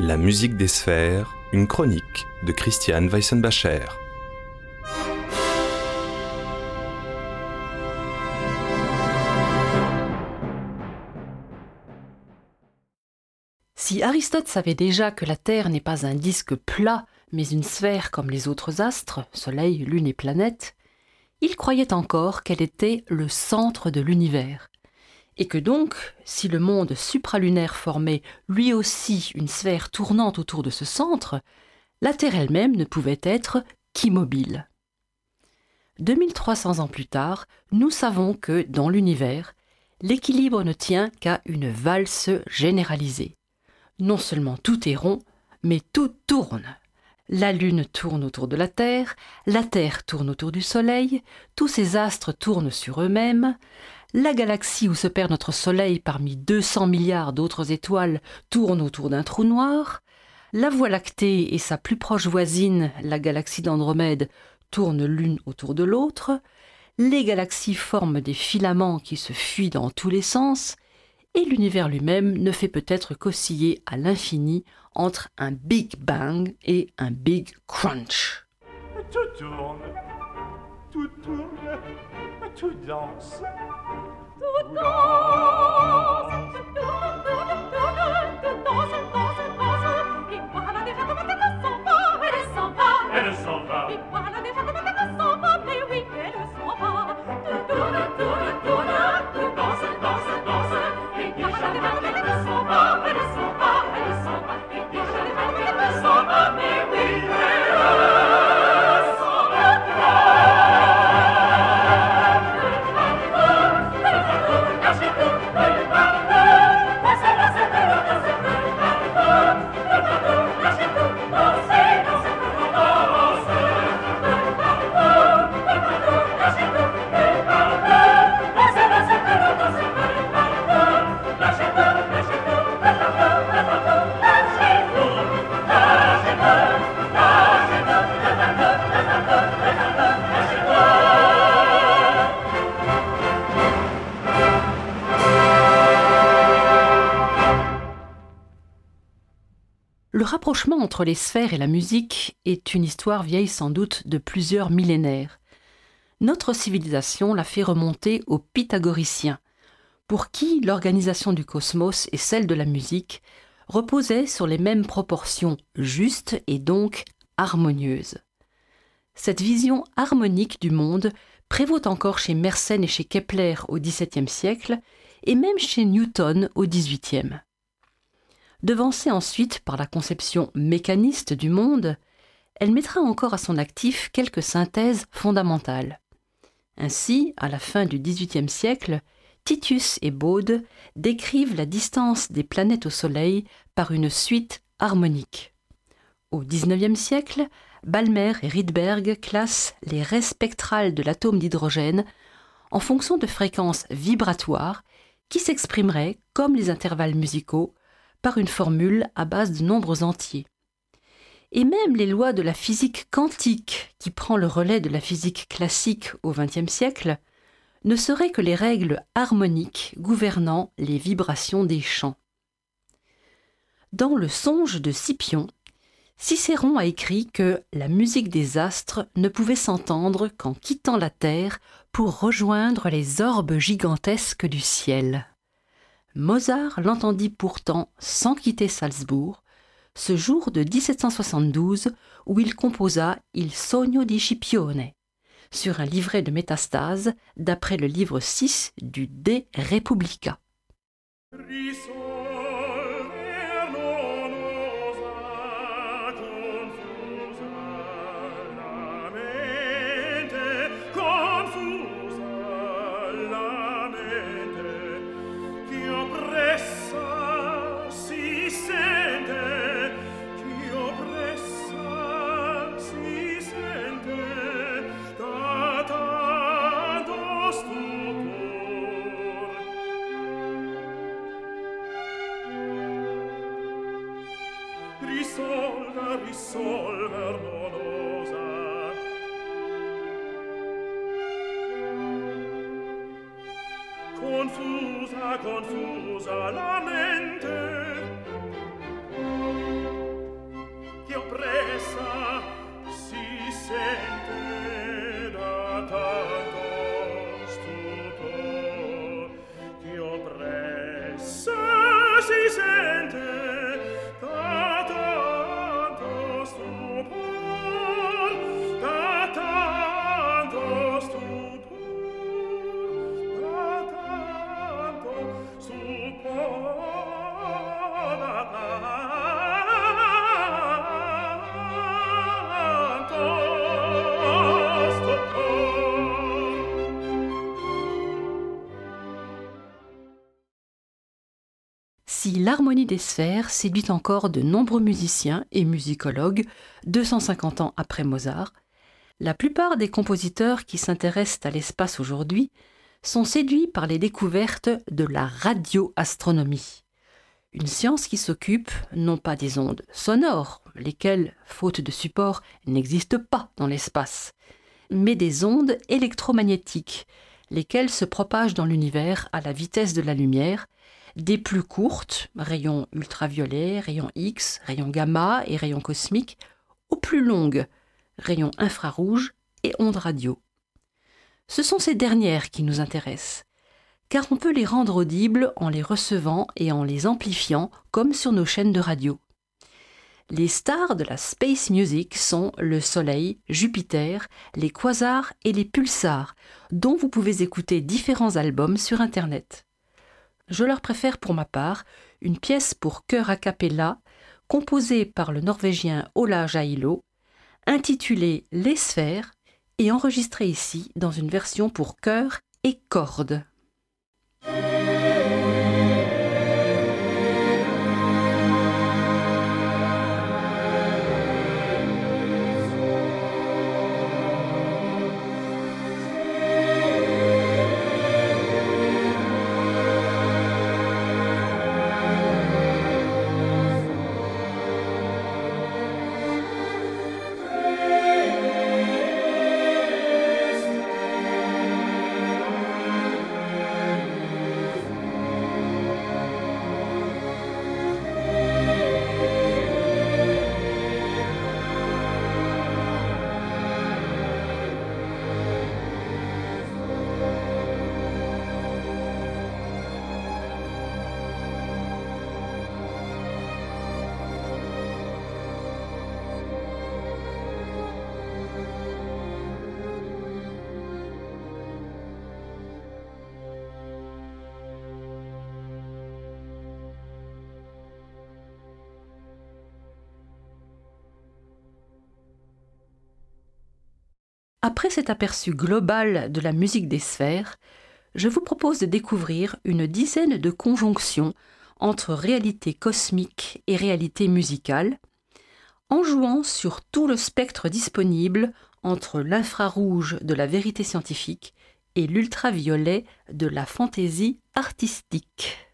La musique des sphères, une chronique de Christiane Weissenbacher. Si Aristote savait déjà que la Terre n'est pas un disque plat, mais une sphère comme les autres astres, Soleil, Lune et planètes, il croyait encore qu'elle était le centre de l'univers. Et que donc, si le monde supralunaire formait lui aussi une sphère tournante autour de ce centre, la Terre elle-même ne pouvait être qu'immobile. 2300 ans plus tard, nous savons que, dans l'univers, l'équilibre ne tient qu'à une valse généralisée. Non seulement tout est rond, mais tout tourne. La Lune tourne autour de la Terre tourne autour du Soleil, tous ces astres tournent sur eux-mêmes, la galaxie où se perd notre Soleil parmi 200 milliards d'autres étoiles tourne autour d'un trou noir, la Voie lactée et sa plus proche voisine, la galaxie d'Andromède, tournent l'une autour de l'autre, les galaxies forment des filaments qui se fuient dans tous les sens, et l'univers lui-même ne fait peut-être qu'osciller à l'infini entre un Big Bang et un Big Crunch. Tout tourne, tout danse. Tout danse, et voilà déjà comment elle s'en va. Et voilà déjà comment elle s'en va, mais oui, elle s'en va. Tout tourne, tout danse. Et déjà déjà comment elle s'en va. Et déjà déjà comment elle s'en va, mais oui, elle s'en Le rapprochement entre les sphères et la musique est une histoire vieille sans doute de plusieurs millénaires. Notre civilisation l'a fait remonter aux pythagoriciens, pour qui l'organisation du cosmos et celle de la musique reposaient sur les mêmes proportions justes et donc harmonieuses. Cette vision harmonique du monde prévaut encore chez Mersenne et chez Kepler au XVIIe siècle et même chez Newton au XVIIIe. Devancée ensuite par la conception mécaniste du monde, elle mettra encore à son actif quelques synthèses fondamentales. Ainsi, à la fin du XVIIIe siècle, Titius et Bode décrivent la distance des planètes au Soleil par une suite harmonique. Au XIXe siècle, Balmer et Rydberg classent les raies spectrales de l'atome d'hydrogène en fonction de fréquences vibratoires qui s'exprimeraient, comme les intervalles musicaux, par une formule à base de nombres entiers. Et même les lois de la physique quantique, qui prend le relais de la physique classique au XXe siècle, ne seraient que les règles harmoniques gouvernant les vibrations des chants. Dans le Songe de Scipion, Cicéron a écrit que la musique des astres ne pouvait s'entendre qu'en quittant la terre pour rejoindre les orbes gigantesques du ciel. Mozart l'entendit pourtant sans quitter Salzbourg, ce jour de 1772 où il composa Il Sogno di Scipione, sur un livret de métastase d'après le livre 6 du De Republica. Risolver non osa. Confusa la mente Si l'harmonie des sphères séduit encore de nombreux musiciens et musicologues 250 ans après Mozart, la plupart des compositeurs qui s'intéressent à l'espace aujourd'hui sont séduits par les découvertes de la radioastronomie. Une science qui s'occupe non pas des ondes sonores, lesquelles, faute de support, n'existent pas dans l'espace, mais des ondes électromagnétiques, lesquelles se propagent dans l'univers à la vitesse de la lumière, des plus courtes, rayons ultraviolets, rayons X, rayons gamma et rayons cosmiques, aux plus longues, rayons infrarouges et ondes radio. Ce sont ces dernières qui nous intéressent, car on peut les rendre audibles en les recevant et en les amplifiant comme sur nos chaînes de radio. Les stars de la space music sont le Soleil, Jupiter, les quasars et les pulsars, dont vous pouvez écouter différents albums sur Internet. Je leur préfère pour ma part une pièce pour chœur a cappella composée par le Norvégien Ola Jailo, intitulée « Les sphères » et enregistrée ici dans une version pour chœur et cordes. Après cet aperçu global de la musique des sphères, je vous propose de découvrir une dizaine de conjonctions entre réalité cosmique et réalité musicale, en jouant sur tout le spectre disponible entre l'infrarouge de la vérité scientifique et l'ultraviolet de la fantaisie artistique.